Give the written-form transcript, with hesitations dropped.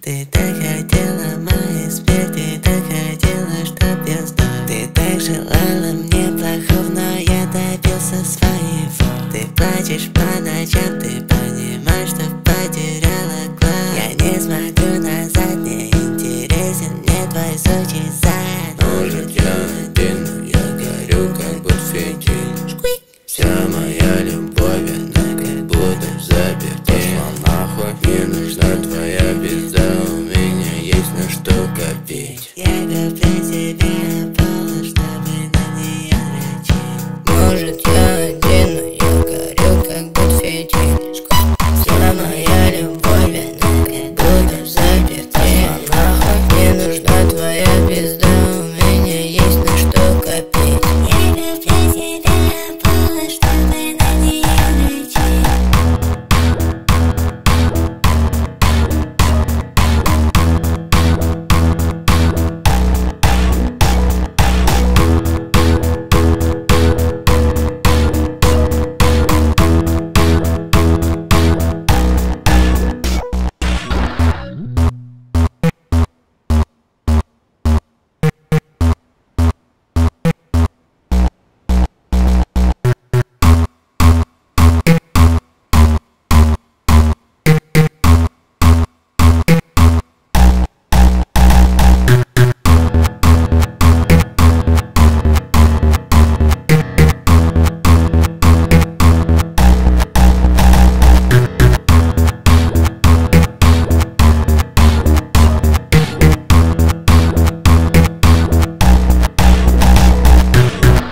Ты так хотела моей смерти, так хотела, чтоб я сдох. Ты так желала мне плохого, но я добился своего. Ты плачешь по ночам, ты понимаешь, что потеряла глаз. Я не смогу